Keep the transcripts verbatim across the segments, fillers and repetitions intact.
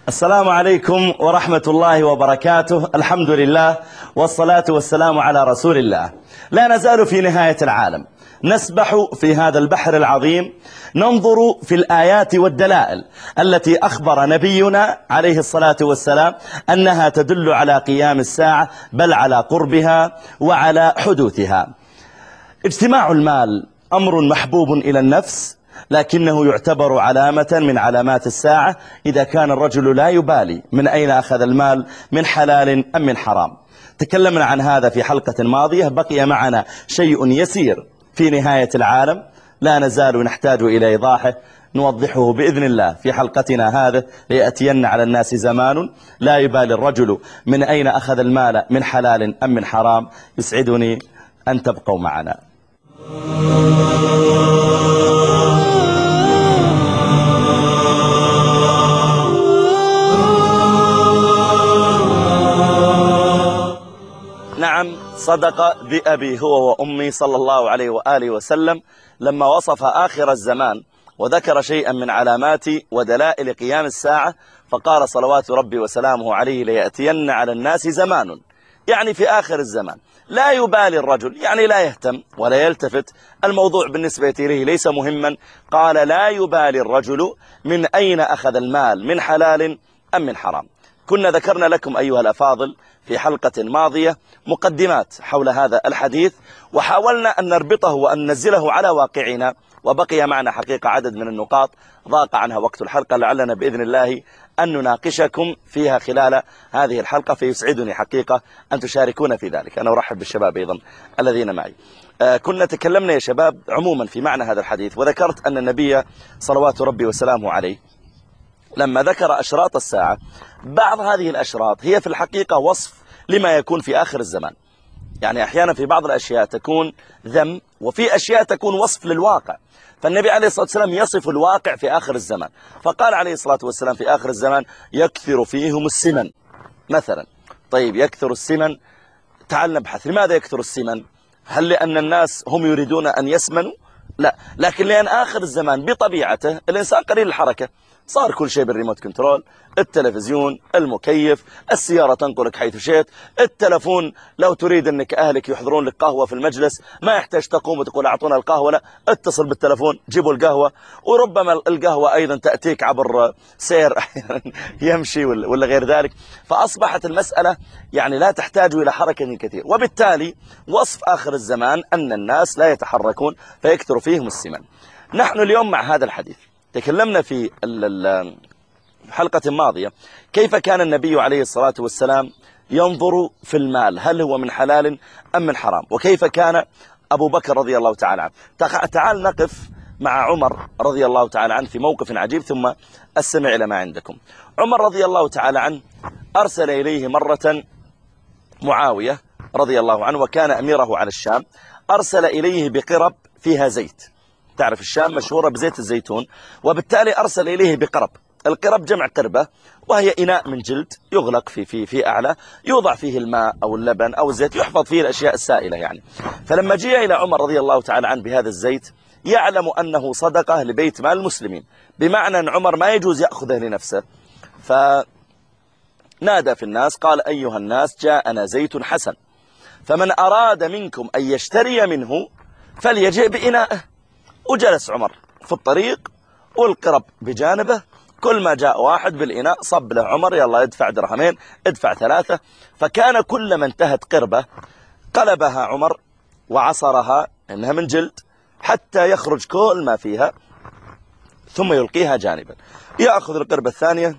السلام عليكم ورحمة الله وبركاته. الحمد لله والصلاة والسلام على رسول الله. لا نزال في نهاية العالم، نسبح في هذا البحر العظيم، ننظر في الآيات والدلائل التي أخبر نبينا عليه الصلاة والسلام أنها تدل على قيام الساعة، بل على قربها وعلى حدوثها. اجتماع المال أمر محبوب إلى النفس، لكنه يعتبر علامة من علامات الساعة إذا كان الرجل لا يبالي من أين أخذ المال، من حلال أم من حرام. تكلمنا عن هذا في حلقة ماضية، بقي معنا شيء يسير في نهاية العالم لا نزال نحتاج إلى إيضاحه، نوضحه بإذن الله في حلقتنا هذا. ليأتين على الناس زمان لا يبالي الرجل من أين أخذ المال، من حلال أم من حرام. يسعدني أن تبقوا معنا. نعم، صدق بأبي هو وأمي صلى الله عليه وآله وسلم لما وصف آخر الزمان وذكر شيئا من علامات ودلائل قيام الساعة، فقال صلوات ربي وسلامه عليه: ليأتين على الناس زمان، يعني في آخر الزمان لا يبالي الرجل، يعني لا يهتم ولا يلتفت، الموضوع بالنسبة إليه ليس مهما. قال: لا يبالي الرجل من أين أخذ المال، من حلال أم من حرام. كنا ذكرنا لكم أيها الأفاضل في حلقة ماضية مقدمات حول هذا الحديث، وحاولنا أن نربطه وأن ننزله على واقعنا، وبقي معنا حقيقة عدد من النقاط ضاق عنها وقت الحلقة، لعلنا بإذن الله أن نناقشكم فيها خلال هذه الحلقة، فيسعدني حقيقة أن تشاركونا في ذلك. أنا أرحب بالشباب أيضا الذين معي. آه كنا تكلمنا يا شباب عموما في معنى هذا الحديث، وذكرت أن النبي صلوات ربي وسلامه عليه لما ذكر أشراط الساعة، بعض هذه الأشراط هي في الحقيقة وصف لما يكون في آخر الزمان. يعني أحيانا في بعض الأشياء تكون ذم، وفي أشياء تكون وصف للواقع. فالنبي عليه الصلاة والسلام يصف الواقع في آخر الزمان، فقال عليه الصلاة والسلام في آخر الزمان: يكثر فيهم السمن مثلا. طيب، يكثر السمن، تعال نبحث لماذا يكثر السمن. هل لأن الناس هم يريدون أن يسمنوا؟ لا، لكن لأن آخر الزمان بطبيعته الإنسان قليل الحركة، صار كل شيء بالريموت كنترول، التلفزيون، المكيف، السيارة تنقلك حيث شئت، التلفون لو تريد أنك أهلك يحضرون لك قهوة في المجلس ما يحتاج تقوم وتقول أعطونا القهوة، لا، اتصل بالتلفون جيبوا القهوة. وربما القهوة أيضا تأتيك عبر سير يمشي ولا غير ذلك. فأصبحت المسألة يعني لا تحتاج إلى حركة كثير، وبالتالي وصف آخر الزمان أن الناس لا يتحركون فيكثر فيهم السمن. نحن اليوم مع هذا الحديث تكلمنا في الحلقة الماضية كيف كان النبي عليه الصلاة والسلام ينظر في المال، هل هو من حلال أم من حرام، وكيف كان أبو بكر رضي الله تعالى عنه. تعال نقف مع عمر رضي الله تعالى عنه في موقف عجيب، ثم أستمع إلى ما عندكم. عمر رضي الله تعالى عنه أرسل إليه مرة معاوية رضي الله عنه، وكان أميره على الشام، أرسل إليه بقرب فيها زيت. تعرف الشام مشهورة بزيت الزيتون، وبالتالي أرسل إليه بقرب. القرب جمع قربة، وهي إناء من جلد يغلق في في في أعلى، يوضع فيه الماء أو اللبن أو الزيت، يحفظ فيه الأشياء السائلة يعني. فلما جاء إلى عمر رضي الله تعالى عنه بهذا الزيت، يعلم أنه صدقة لبيت مال المسلمين، بمعنى أن عمر ما يجوز يأخذه لنفسه. فنادى في الناس قال: أيها الناس، جاءنا زيت حسن، فمن أراد منكم أن يشتري منه فليجئ بإنائه. وجلس عمر في الطريق والقرب بجانبه، كل ما جاء واحد بالإناء صب له عمر: يلا ادفع درهمين، ادفع ثلاثة. فكان كلما انتهت قربة قلبها عمر وعصرها، إنها من جلد، حتى يخرج كل ما فيها، ثم يلقيها جانبا. يأخذ القربة الثانية،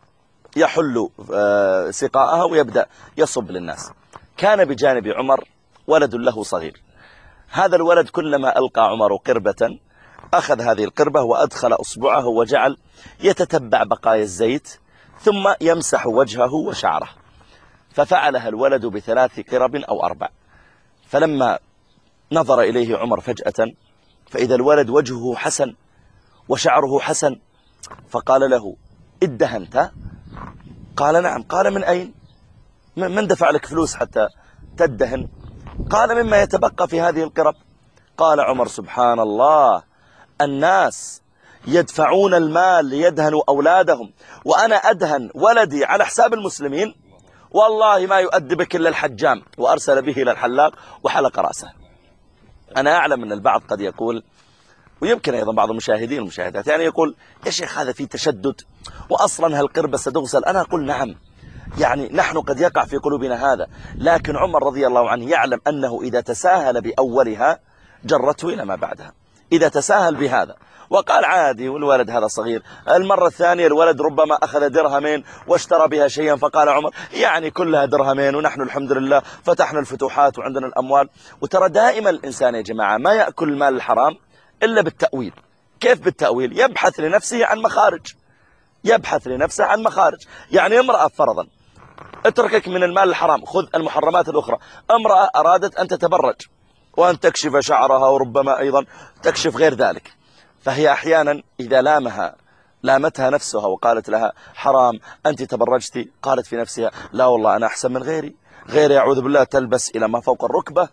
يحل سقاءها ويبدأ يصب للناس. كان بجانب عمر ولد له صغير، هذا الولد كلما ألقى عمر قربة أخذ هذه القربة وأدخل أصبعه وجعل يتتبع بقايا الزيت، ثم يمسح وجهه وشعره. ففعلها الولد بثلاث قرب أو أربع. فلما نظر إليه عمر فجأة فإذا الولد وجهه حسن وشعره حسن، فقال له: ادهنت؟ قال: نعم. قال: من أين؟ من دفع لك فلوس حتى تدهن؟ قال: مما يتبقى في هذه القرب. قال عمر: سبحان الله، الناس يدفعون المال ليدهنوا أولادهم، وأنا أدهن ولدي على حساب المسلمين؟ والله ما يؤدبك إلا الحجام، وأرسل به إلى الحلاق وحلق رأسه. أنا أعلم أن البعض قد يقول، ويمكن أيضا بعض المشاهدين والمشاهدات يعني يقول يا شيخ هذا فيه تشدد، وأصلا هالقربة ستغسل. أنا أقول نعم، يعني نحن قد يقع في قلوبنا هذا، لكن عمر رضي الله عنه يعلم أنه إذا تساهل بأولها جرته إلى ما بعدها، إذا تساهل بهذا وقال عادي والولد هذا صغير، المرة الثانية الولد ربما أخذ درهمين واشترى بها شيئا، فقال عمر يعني كلها درهمين ونحن الحمد لله فتحنا الفتوحات وعندنا الأموال. وترى دائما الإنسان يا جماعة ما يأكل المال الحرام إلا بالتأويل. كيف بالتأويل؟ يبحث لنفسه عن مخارج، يبحث لنفسه عن مخارج. يعني امرأة فرضا اتركك من المال الحرام، خذ المحرمات الأخرى. امرأة أرادت أن تتبرج وأن تكشف شعرها وربما أيضا تكشف غير ذلك، فهي أحيانا إذا لامها لامتها نفسها وقالت لها حرام أنت تبرجتي، قالت في نفسها لا والله أنا أحسن من غيري، غيري أعوذ بالله تلبس إلى ما فوق الركبة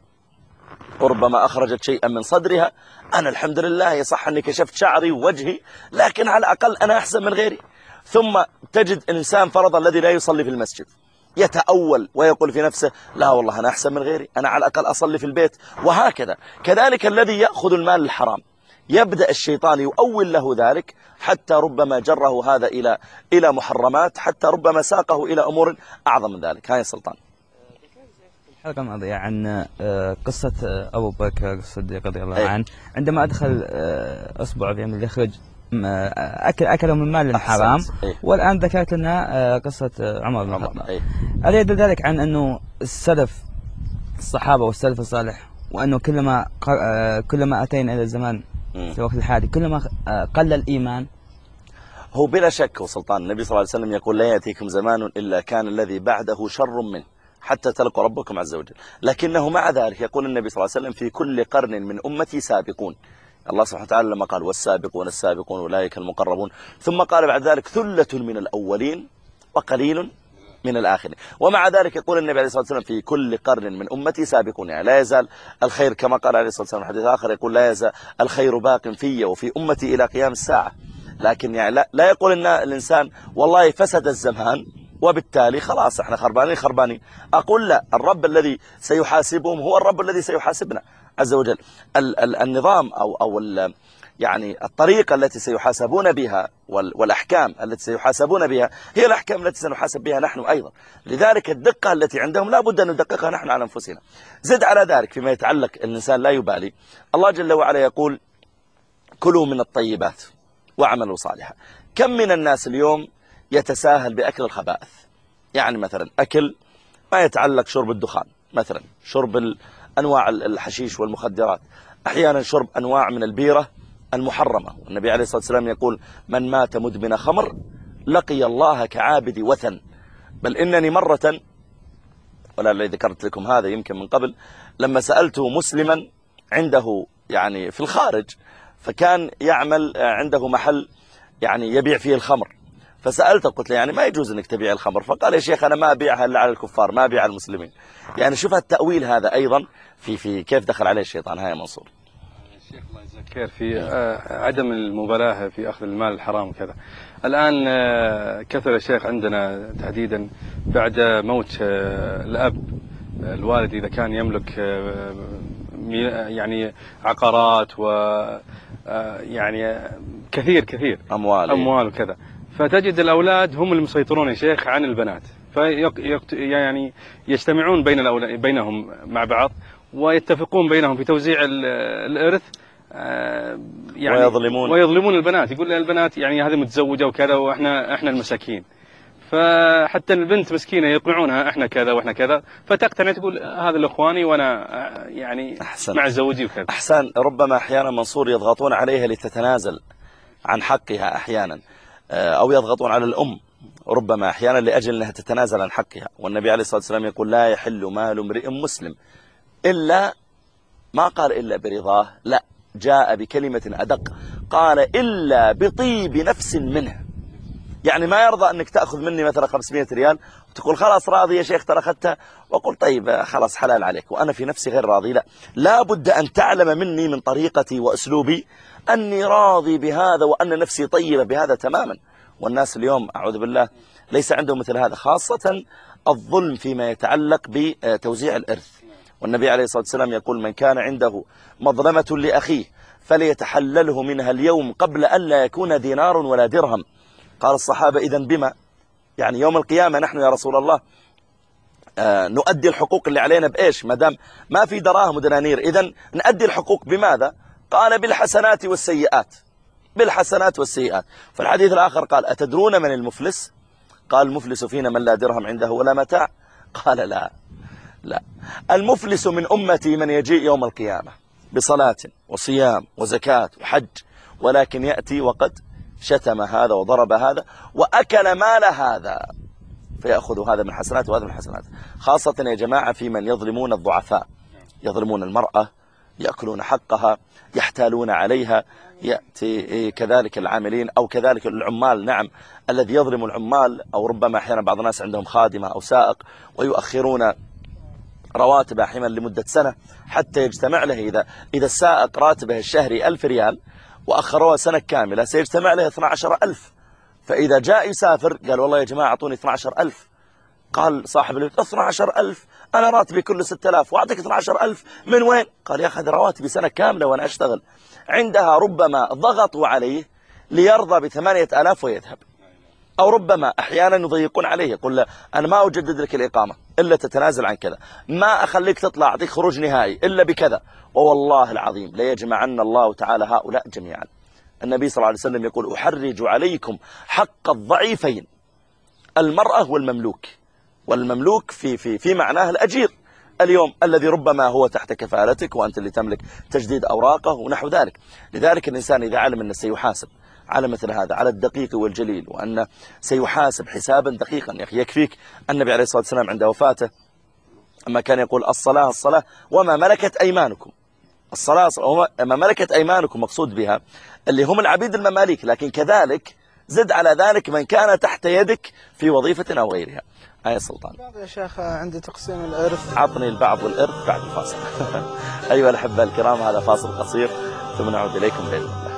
وربما أخرجت شيئا من صدرها، أنا الحمد لله يصح أني كشفت شعري ووجهي لكن على الأقل أنا أحسن من غيري. ثم تجد الإنسان فرضا الذي لا يصلي في المسجد يتأول ويقول في نفسه لا والله أنا أحسن من غيري، أنا على الأقل أصلي في البيت. وهكذا كذلك الذي يأخذ المال الحرام يبدأ الشيطان يؤول له ذلك حتى ربما جره هذا إلى إلى محرمات، حتى ربما ساقه إلى أمور أعظم من ذلك. هاي سلطان الحلقة الماضية عن قصة أبو بكر الصديق رضي الله عنه عندما أدخل أصبعه في أن يخرج أكل أكله من مال حرام، والآن ذكرت لنا قصة عمر بن الخطاب. هل يدل ذلك عن أنه السلف الصحابة والسلف الصالح، وأنه كلما كلما أتينا إلى الزمان في الوقت الحالي كلما قل الإيمان؟ هو بلا شك وسلطان النبي صلى الله عليه وسلم يقول لا يأتيكم زمان إلا كان الذي بعده شر منه حتى تلقوا ربكم عز وجل. لكنه مع ذلك يقول النبي صلى الله عليه وسلم في كل قرن من أمتي سابقون. الله سبحانه وتعالى لما قال والسابقون السابقون أولئك المقربون، ثم قال بعد ذلك ثلة من الأولين وقليل من الآخرين. ومع ذلك يقول النبي عليه الصلاة والسلام في كل قرن من أمتي سابقون، يعني لا يزال الخير كما قال عليه الصلاة والسلام في حديث آخر يقول لا يزال الخير باق في وفي أمتي إلى قيام الساعة. لكن يعني لا, لا يقول إن الإنسان والله فسد الزمان وبالتالي خلاص احنا خربانين خربانين. أقول لا، الرب الذي سيحاسبهم هو الرب الذي سيحاسبنا عز وجل. ال ال النظام أو, أو ال يعني الطريقة التي سيحاسبون بها والأحكام التي سيحاسبون بها هي الأحكام التي سنحاسب بها نحن أيضا. لذلك الدقة التي عندهم لا بد أن ندققها نحن على أنفسنا. زد على ذلك فيما يتعلق الإنسان لا يبالي، الله جل وعلا يقول كلوا من الطيبات واعملوا صالحا. كم من الناس اليوم يتساهل بأكل الخبائث، يعني مثلا أكل ما يتعلق شرب الدخان، مثلا شرب أنواع الحشيش والمخدرات، أحيانا شرب أنواع من البيرة المحرمة. والنبي عليه الصلاة والسلام يقول من مات مدمن خمر لقي الله كعابد وثن. بل إنني مرة، ولا الذي ذكرت لكم هذا يمكن من قبل، لما سألته مسلما عنده يعني في الخارج، فكان يعمل عنده محل يعني يبيع فيه الخمر، فسألته قلت له يعني ما يجوز أنك تبيع الخمر، فقال يا شيخ أنا ما أبيعها إلا على الكفار ما أبيع على المسلمين. يعني شوف التأويل هذا أيضا في في كيف دخل عليه الشيطان. هاي منصور الشيخ الله يجزاك خير في عدم المبالاة في أخذ المال الحرام وكذا. الآن كثر الشيخ عندنا تحديدا بعد موت الأب الوالد إذا كان يملك يعني عقارات و يعني كثير كثير أموال أموال وكذا، فتجد الأولاد هم المسيطرون يا شيخ عن البنات، في يعني يجتمعون بين الأولاد بينهم مع بعض ويتفقون بينهم في توزيع الإرث يعني ويظلمون ويظلمون البنات. يقول البنات يعني هذه متزوجة وكذا وإحنا إحنا المساكين، فحتى البنت مسكينة يقنعونها إحنا كذا وإحنا كذا، فتقتنع تقول هذا الأخواني وأنا يعني أحسن. مع زوجي وكذا. أحسن. ربما أحيانا منصور يضغطون عليها لتتنازل عن حقها أحيانا، أو يضغطون على الأم ربما أحيانا لأجل أنها تتنازل عن حقها. والنبي عليه الصلاة والسلام يقول لا يحل مال امرئ مسلم إلا، ما قال إلا برضاه، لا، جاء بكلمة أدق، قال إلا بطيب نفس منه. يعني ما يرضى أنك تأخذ مني مثلا خمسمائة ريال وتقول خلاص راضي يا شيخ ترى أخذتها، وأقول طيب خلاص حلال عليك وأنا في نفسي غير راضي. لا، لا بد أن تعلم مني من طريقتي وأسلوبي أني راضي بهذا وأن نفسي طيبة بهذا تماما. والناس اليوم أعوذ بالله ليس عندهم مثل هذا، خاصة الظلم فيما يتعلق بتوزيع الإرث. والنبي عليه الصلاة والسلام يقول: من كان عنده مظلمة لأخيه فليتحلله منها اليوم قبل أن لا يكون دينار ولا درهم. قال الصحابة: إذن بما؟ يعني يوم القيامة نحن يا رسول الله آه نؤدي الحقوق اللي علينا بإيش؟ ما دام ما في دراهم ودنانير، إذن نؤدي الحقوق بماذا؟ قال: بالحسنات والسيئات. بالحسنات والسيئات. في الحديث الآخر قال: أتدرون من المفلس؟ قال: المفلس فينا من لا درهم عنده ولا متاع. قال: لا لا، المفلس من أمتي من يجيء يوم القيامة بصلاة وصيام وزكاة وحج، ولكن يأتي وقد شتم هذا وضرب هذا وأكل مال هذا، فيأخذ هذا من حسنات وهذا من حسنات. خاصة يا جماعة في من يظلمون الضعفاء، يظلمون المرأة، يأكلون حقها، يحتالون عليها، يأتي كذلك العاملين أو كذلك العمال. نعم، الذي يظلم العمال، أو ربما أحيانا بعض الناس عندهم خادمة أو سائق ويؤخرون رواتب أحيانا لمدة سنة حتى يجتمع له. إذا إذا السائق راتبه الشهري ألف ريال وأخروها سنة كاملة سيجتمع له اثني عشر ألف. فإذا جاء يسافر قال: والله يا جماعة أعطوني اثني عشر ألف. قال صاحب البيت: اثني عشر ألف؟ أنا راتبي كله ستة آلاف وأعطيك اثني عشر ألف من وين؟ قال: يا أخي هذه رواتبي سنة كاملة وأنا أشتغل. عندها ربما ضغطوا عليه ليرضى بثمانية آلاف ويذهب، أو ربما أحيانا يضيقون عليه، يقول له: أنا ما أجدد لك الإقامة إلا تتنازل عن كذا، ما أخليك تطلع أعطيك خروج نهائي إلا بكذا. والله العظيم ليجمعن الله تعالى هؤلاء جميعا. النبي صلى الله عليه وسلم يقول: أحرج عليكم حق الضعيفين، المرأة والمملوك. والمملوك في في في معناه الأجير اليوم، الذي ربما هو تحت كفالتك وأنت اللي تملك تجديد أوراقه ونحو ذلك. لذلك الإنسان إذا علم أنه سيحاسب على مثل هذا، على الدقيق والجليل، وأنه سيحاسب حسابا دقيقا، يا أخي يكفيك النبي عليه الصلاة والسلام عند وفاته أما كان يقول: الصلاة الصلاة وما ملكت أيمانكم. الصلاة وما ملكت أيمانكم مقصود بها اللي هم العبيد المماليك، لكن كذلك زد على ذلك من كان تحت يدك في وظيفة أو غيرها. آية سلطان. يا شيخ عندي تقسيم الإرث. عطني البعض والإرث بعد الفاصل. أيها الأحبة الكرام، هذا فاصل قصير ثم نعود إليكم بإذن الله.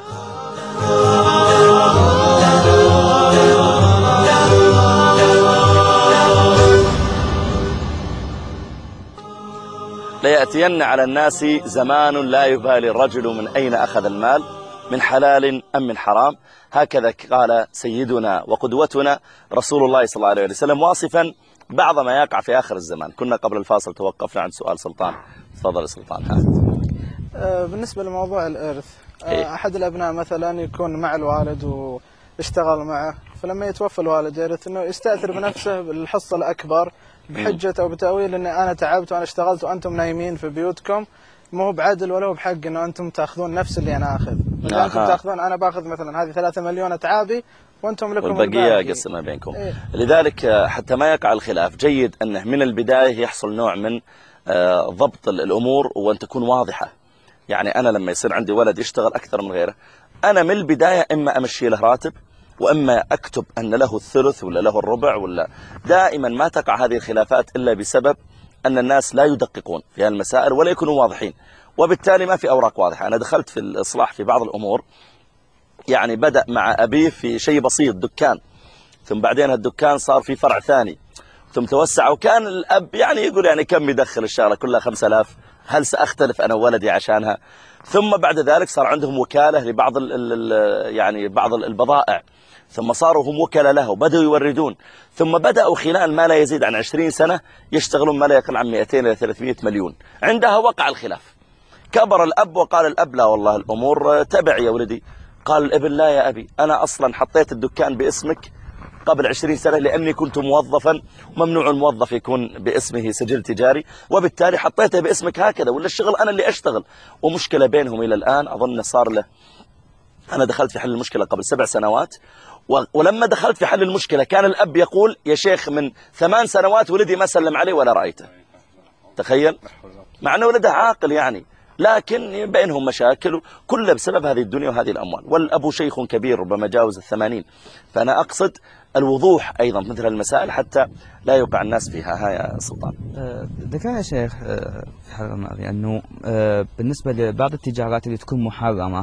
ليأتين على الناس زمان لا يبالي الرجل من أين أخذ المال، من حلال أم من حرام. هكذا قال سيدنا وقدوتنا رسول الله صلى الله عليه وسلم، واصفا بعض ما يقع في آخر الزمان. كنا قبل الفاصل توقفنا عن سؤال سلطان. تفضل سلطان. ها. بالنسبة لموضوع الإرث، إيه؟ أحد الأبناء مثلا يكون مع الوالد واشتغل معه، فلما يتوفى الوالد يرث أنه يستأثر بنفسه بالحصة الأكبر بحجة أو بتأويل أني أنا تعبت وأنا اشتغلت وأنتم نايمين في بيوتكم، مو هو بعدل ولا هو بحق أنه أنتم تأخذون نفس اللي أنا أخذ. إذا أنتم تأخذون، أنا باخذ مثلا هذه ثلاثة مليون أتعابي وأنتم لكم والبقية قسمها بينكم. إيه؟ لذلك حتى ما يقع الخلاف جيد أنه من البداية يحصل نوع من ضبط الأمور وأن تكون واضحة. يعني أنا لما يصير عندي ولد يشتغل أكثر من غيره، أنا من البداية إما أمشي له راتب، وإما أكتب أن له الثلث ولا له الربع، ولا دائما ما تقع هذه الخلافات إلا بسبب أن الناس لا يدققون في هذه المسائل ولا يكونوا واضحين، وبالتالي ما في أوراق واضحة. أنا دخلت في الإصلاح في بعض الأمور، يعني بدأ مع أبيه في شيء بسيط، دكان، ثم بعدين هالدكان صار في فرع ثاني، ثم توسع، وكان الأب يعني يقول يعني كم يدخل الشهر كلها خمسة آلاف، هل سأختلف أنا وولدي عشانها؟ ثم بعد ذلك صار عندهم وكالة لبعض ال ال يعني بعض البضائع، ثم صاروا هم وكلاء له وبدأوا يوردون، ثم بدأوا خلال ما لا يزيد عن عشرين سنة يشتغلون ما لا يقل عن مئتين إلى ثلاثمئة مليون. عندها وقع الخلاف، كبر الأب وقال الأب: لا والله الأمور تبع يا ولدي. قال الابن: لا يا أبي، أنا أصلا حطيت الدكان باسمك قبل عشرين سنة لأني كنت موظفا، وممنوع الموظف يكون باسمه سجل تجاري، وبالتالي حطيته باسمك هكذا، ولا الشغل أنا اللي أشتغل. ومشكلة بينهم إلى الآن، أظن صار له، أنا دخلت في حل المشكلة قبل سبع سنوات، ولما دخلت في حل المشكلة كان الأب يقول: يا شيخ من ثمان سنوات ولدي ما سلم عليه ولا رأيته. تخيل، مع أنه ولده عاقل يعني، لكن بينهم مشاكل كلها بسبب هذه الدنيا وهذه الأموال، والأب شيخ كبير ربما جاوز الثمانين. فأنا أقصد الوضوح أيضا مثل المسائل حتى لا يوقع الناس فيها. ها يا سلطان. ذكرنا يا شيخ في الحلقة الماضية أنه بالنسبة لبعض التجارات اللي تكون محرمة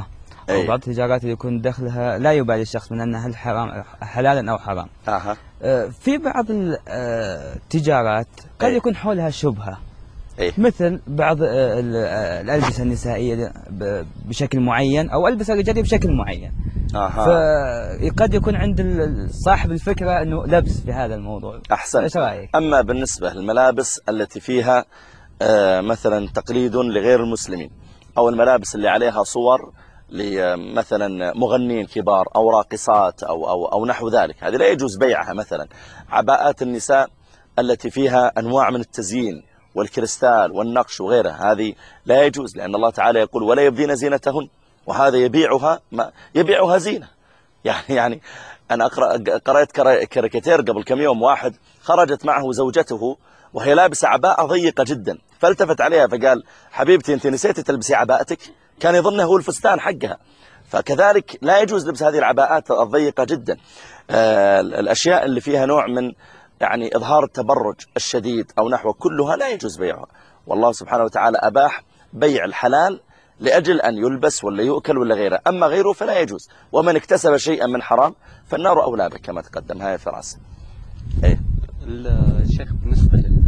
أو بعض التجارات اللي يكون دخلها لا يبالي الشخص من أنها هل حرام حلالا أو حرام. أها. في بعض التجارات قد أي. يكون حولها شبهة. أي. مثل بعض الألبسة النسائية بشكل معين أو الألبسة الرجالية بشكل معين. أها. فقد يكون عند صاحب الفكرة أنه لبس في هذا الموضوع. أحسن. إيش رأيك؟ أما بالنسبة للملابس التي فيها آه مثلا تقليد لغير المسلمين، أو الملابس اللي عليها صور لمثلا مغنين كبار أو راقصات أو, أو, أو نحو ذلك، هذه لا يجوز بيعها. مثلا عباءات النساء التي فيها أنواع من التزيين والكريستال والنقش وغيرها، هذه لا يجوز، لأن الله تعالى يقول ولا يبدين زينتهن، وهذا يبيعها ما يبيعها زينة. يعني يعني أنا أقرأ قرأت كاريكاتير قبل كم يوم، واحد خرجت معه زوجته وهي لابسة عباءة ضيقة جدا، فالتفت عليها فقال حبيبتي أنت نسيتي تلبسي عباءتك، كان يظنه هو الفستان حقها. فكذلك لا يجوز لبس هذه العباءات الضيقة جدا. آه الأشياء اللي فيها نوع من يعني إظهار التبرج الشديد أو نحوه كلها لا يجوز بيعها. والله سبحانه وتعالى أباح بيع الحلال لأجل أن يلبس ولا يؤكل ولا غيره، أما غيره فلا يجوز. ومن اكتسب شيئا من حرام فالنار أولى به كما تقدم. هاي فراس. إيه. الشيخ بالنسبة لل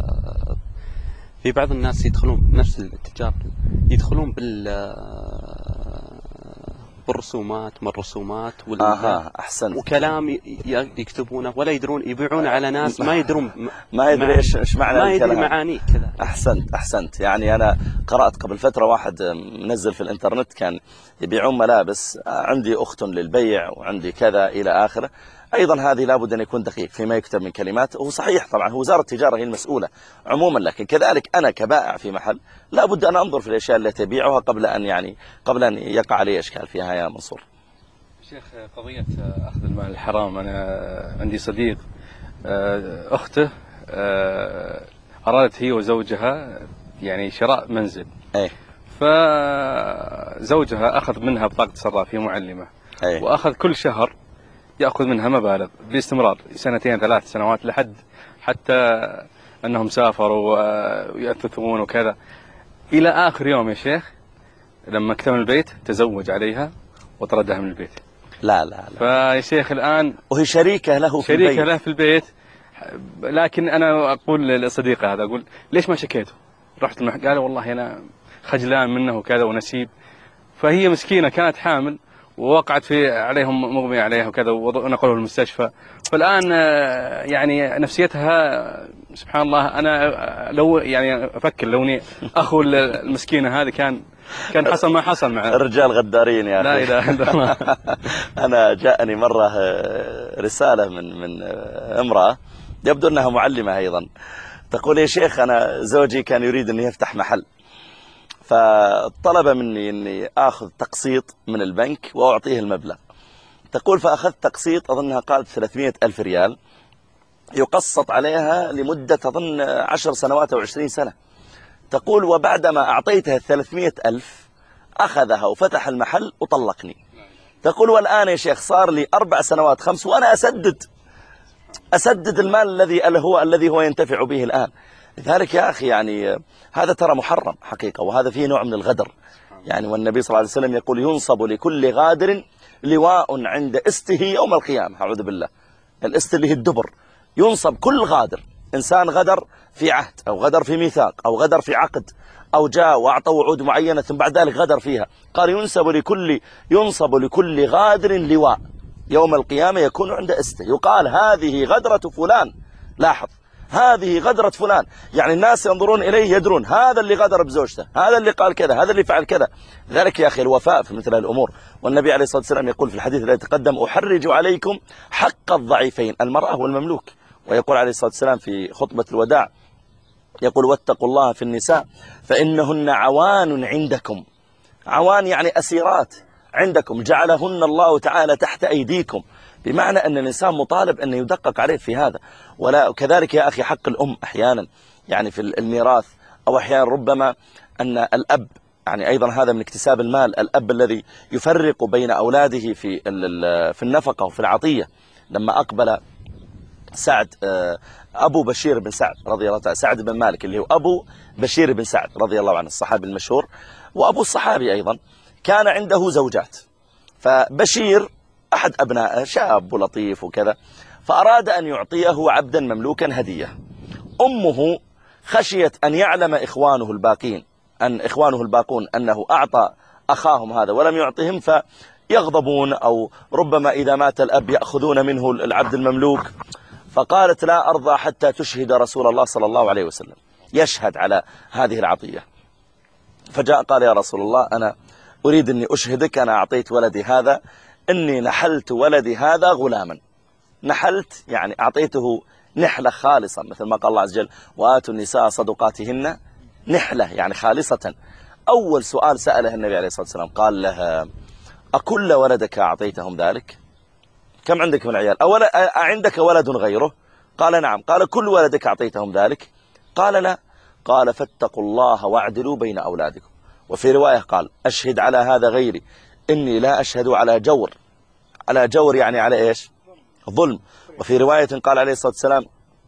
في بعض الناس يدخلون نفس التجار يدخلون بال بالرسومات ما الرسومات وال آها أحسن. وكلام يكتبونه ولا يدرون، يبيعون على ناس ما يدرون ما يدري إيش إيش معنى ما الكلام، يدري معانيه كذا. أحسنت أحسنت. يعني أنا قرأت قبل فترة واحد منزل في الإنترنت كان يبيعون ملابس، عندي أخت للبيع وعندي كذا إلى آخره. أيضا هذه لابد أن يكون دقيق فيما يكتب من كلمات. هو صحيح طبعا هو وزارة التجارة هي المسؤولة عموما، لكن كذلك أنا كبائع في محل لابد أن أنظر في الأشياء التي تبيعها قبل أن يعني قبل أن يقع علي إشكال فيها يا منصور. شيخ قضية أخذ المال الحرام، أنا عندي صديق أخته أرادت هي وزوجها يعني شراء منزل. أي. فزوجها أخذ منها بطاقة صرافية معلمة. أي. وأخذ كل شهر يأخذ منها مبالغ باستمرار سنتين ثلاث سنوات لحد حتى أنهم سافروا ويأثثون وكذا، إلى آخر يوم يا شيخ لما اكتمل البيت تزوج عليها وطردها من البيت. لا لا لا. فيا شيخ الآن وهي شريكة له في شريكة البيت. له في البيت. لكن أنا أقول لصديقه هذا أقول ليش ما شكيته؟ رحت المحكمة قال والله أنا خجلان منه وكذا ونسيب. فهي مسكينة كانت حامل ووقعت في عليهم مغمي عليها وكذا ونقلوا المستشفى. فالآن يعني نفسيتها سبحان الله. أنا لو يعني أفكر لو اني أخو المسكينة هذه كان كان حصل ما حصل معه. الرجال غدارين يا أخي. لا إله إلا الله. أنا جاءني مرة رسالة من من امرأة يبدو أنها معلمة أيضا، تقول يا شيخ أنا زوجي كان يريد أن يفتح محل، فطلب مني أني أخذ تقسيط من البنك وأعطيه المبلغ. تقول فأخذت تقسيط أظنها قالت ثلاثمائة ألف ريال يقسط عليها لمدة أظن عشر سنوات أو عشرين سنة. تقول وبعدما أعطيتها ثلاثمائة ألف أخذها وفتح المحل وطلقني. تقول والآن يا شيخ صار لي أربع سنوات خمس وأنا أسدد أسدد المال الذي هو الذي هو ينتفع به الآن. لذلك يا أخي يعني هذا ترى محرم حقيقة، وهذا فيه نوع من الغدر. يعني والنبي صلى الله عليه وسلم يقول ينصب لكل غادر لواء عند استه يوم القيامة. أعوذ بالله. الاست اللي هي الدبر. ينصب كل غادر، إنسان غدر في عهد أو غدر في ميثاق أو غدر في عقد أو جاء وأعطى وعود معينة ثم بعد ذلك غدر فيها، قال ينصب لكل ينصب لكل غادر لواء يوم القيامة يكون عند استه، يقال هذه غدرة فلان. لاحظ هذه غدرة فلان، يعني الناس ينظرون إليه يدرون هذا اللي غدر بزوجته، هذا اللي قال كذا، هذا اللي فعل كذا. ذلك يا أخي الوفاء في مثل الأمور. والنبي عليه الصلاة والسلام يقول في الحديث الذي تقدم أحرج عليكم حق الضعيفين المرأة والمملوك. ويقول عليه الصلاة والسلام في خطبة الوداع يقول واتقوا الله في النساء فإنهن عوان عندكم. عوان يعني أسيرات عندكم جعلهن الله تعالى تحت أيديكم، بمعنى أن الإنسان مطالب أن يدقق عليه في هذا. ولا كذلك يا أخي حق الأم أحيانا يعني في الميراث، أو أحيانا ربما أن الأب يعني أيضا هذا من اكتساب المال، الأب الذي يفرق بين أولاده في في النفقة وفي العطية. لما أقبل سعد أبو بشير بن سعد رضي الله تعالى، سعد بن مالك اللي هو أبو بشير بن سعد رضي الله عنه الصحابي المشهور وأبو الصحابي أيضا، كان عنده زوجات، فبشير أحد أبنائه شاب لطيف وكذا، فأراد أن يعطيه عبدا مملوكا هدية. أمه خشيت أن يعلم إخوانه الباقين أن إخوانه الباقون أنه أعطى أخاهم هذا ولم يعطهم، فيغضبون، أو ربما إذا مات الأب يأخذون منه العبد المملوك. فقالت لا أرضى حتى تشهد رسول الله صلى الله عليه وسلم يشهد على هذه العطية. فجاء قال يا رسول الله أنا أريد أني أشهدك، أنا أعطيت ولدي هذا، إني نحلت ولدي هذا غلاما. نحلت يعني أعطيته نحلة خالصة، مثل ما قال الله عز وجل وآتوا النساء صدقاتهن نحلة يعني خالصة. أول سؤال سأله النبي عليه الصلاة والسلام قال له أكل ولدك أعطيتهم ذلك؟ كم عندك من عيال؟ أولا أعندك ولد غيره؟ قال نعم. قال كل ولدك أعطيتهم ذلك؟ قال لا. قال فاتقوا الله واعدلوا بين أولادكم. وفي رواية قال أشهد على هذا غيري إني لا أشهد على جور. على جور يعني على إيش؟ ظلم. وفي رواية قال عليه الصلاة والسلام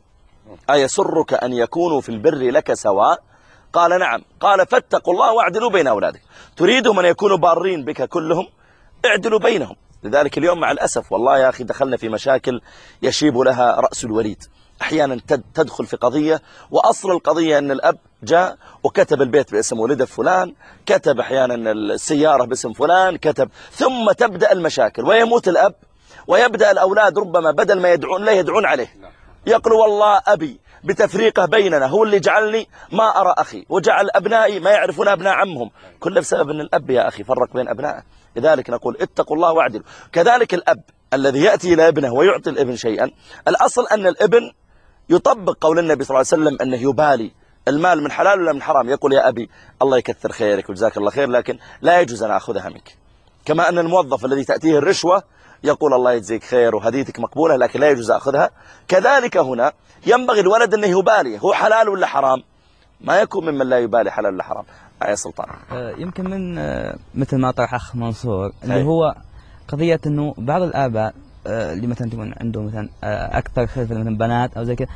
أيسرك أن يكونوا في البر لك سواء؟ قال نعم. قال فاتقوا الله واعدلوا بين أولادك. تريدهم أن يكونوا بارين بك كلهم؟ اعدلوا بينهم. لذلك اليوم مع الأسف والله يا أخي دخلنا في مشاكل يشيب لها رأس الوريد. أحيانا تدخل في قضية وأصل القضية أن الأب جاء وكتب البيت باسم ولده فلان، كتب أحيانا السيارة باسم فلان، كتب، ثم تبدأ المشاكل ويموت الأب ويبدأ الأولاد ربما بدل ما يدعون لا يدعون عليه، يقولوا والله أبي بتفريقه بيننا هو اللي جعلني ما أرى أخي وجعل أبنائي ما يعرفون أبناء عمهم، كله بسبب أن الأب يا أخي فرق بين أبنائه. لذلك نقول اتقوا الله واعدلوا. كذلك الأب الذي يأتي إلى ابنه ويعطي الابن شيئا، الأصل أن الابن يطبق قول النبي صلى الله عليه وسلم أنه يبالي المال من حلال ولا من حرام، يقول يا أبي الله يكثر خيرك وجزاك الله خير لكن لا يجوز أن أخذها منك. كما أن الموظف الذي تأتيه الرشوة يقول الله يجزيك خير وهديتك مقبولة لكن لا يجوز أخذها. كذلك هنا ينبغي الولد أنه يبالي هو حلال ولا حرام، ما يكون ممن لا يبالي حلال ولا حرام. يا سلطان يمكن من مثل ما طرح أخ منصور اللي هو قضية أنه بعض الآباء اللي مثلا تكون عنده مثلا أكثر خلفة مثلا بنات أو زي كذا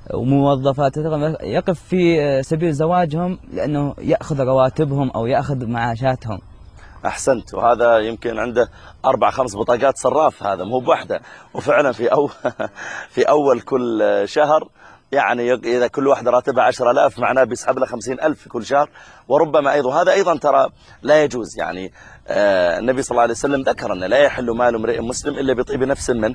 وموظفات يقف في سبيل زواجهم لأنه يأخذ رواتبهم أو يأخذ معاشاتهم. أحسنت. وهذا يمكن عنده أربع خمس بطاقات صراف، هذا مو بوحدة. وفعلا في أول في أول كل شهر يعني إذا كل واحد راتبها عشرة آلاف معناه بيسحب له خمسين ألف في كل شهر. وربما أيضا هذا أيضا ترى لا يجوز. يعني آه النبي صلى الله عليه وسلم ذكر أن لا يحل مال امرئ مسلم إلا بطيب نفس منه،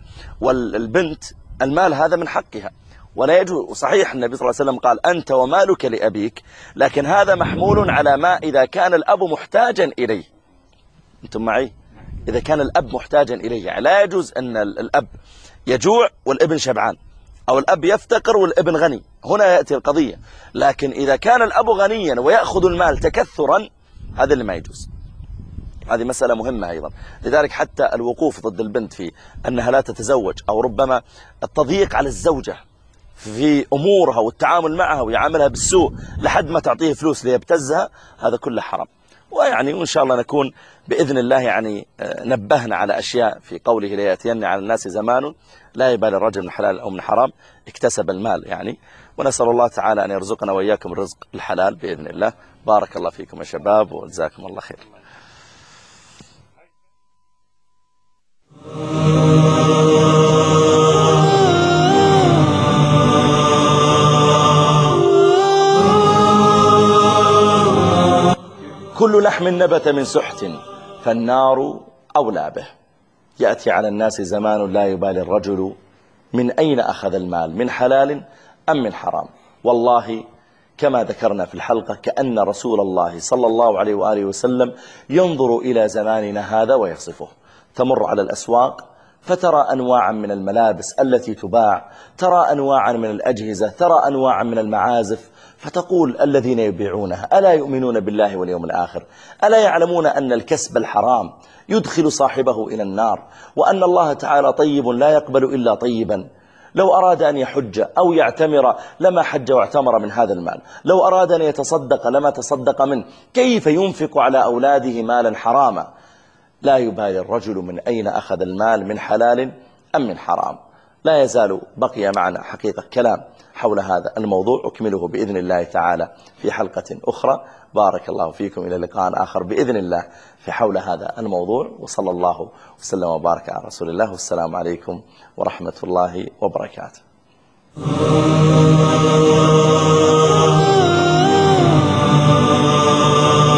والبنت المال هذا من حقها ولا يجوز. وصحيح النبي صلى الله عليه وسلم قال أنت ومالك لأبيك، لكن هذا محمول على ما إذا كان الأب محتاجا إليه. أنتم معي؟ إذا كان الأب محتاجا إليه، يعني لا يجوز أن الأب يجوع والابن شبعان، أو الأب يفتقر والابن غني، هنا يأتي القضية. لكن إذا كان الأب غنيا ويأخذ المال تكثرا هذا اللي ما يجوز. هذه مسألة مهمة أيضا. لذلك حتى الوقوف ضد البنت في أنها لا تتزوج، أو ربما التضييق على الزوجة في أمورها والتعامل معها ويعاملها بالسوء لحد ما تعطيه فلوس ليبتزها، هذا كله حرام. ويعني وإن شاء الله نكون بإذن الله يعني نبهنا على أشياء في قوله ليأتين على الناس زمان لا يبالي الرجل من حلال أو من حرام اكتسب المال يعني. ونسأل الله تعالى أن يرزقنا وإياكم الرزق الحلال بإذن الله. بارك الله فيكم يا شباب وجزاكم الله خير. كل لحم نبت من سحت فالنار أولى به. يأتي على الناس زمان لا يبالي الرجل من أين أخذ المال، من حلال أم من حرام. والله كما ذكرنا في الحلقة كأن رسول الله صلى الله عليه وآله وسلم ينظر إلى زماننا هذا ويصفه. تمر على الأسواق فترى أنواعا من الملابس التي تباع، ترى أنواعا من الأجهزة، ترى أنواعا من المعازف، فتقول الذين يبيعونها ألا يؤمنون بالله واليوم الآخر؟ ألا يعلمون أن الكسب الحرام يدخل صاحبه إلى النار، وأن الله تعالى طيب لا يقبل إلا طيبا؟ لو أراد أن يحج أو يعتمر لما حج واعتمر من هذا المال، لو أراد أن يتصدق لما تصدق منه. كيف ينفق على أولاده مالا حراما؟ لا يبالي الرجل من أين أخذ المال، من حلال أم من حرام. لا يزال بقي معنا حقيقة كلام حول هذا الموضوع، أكمله بإذن الله تعالى في حلقة أخرى. بارك الله فيكم، إلى لقاء آخر بإذن الله في حول هذا الموضوع، وصلى الله وسلم وبارك على رسول الله، والسلام عليكم ورحمة الله وبركاته.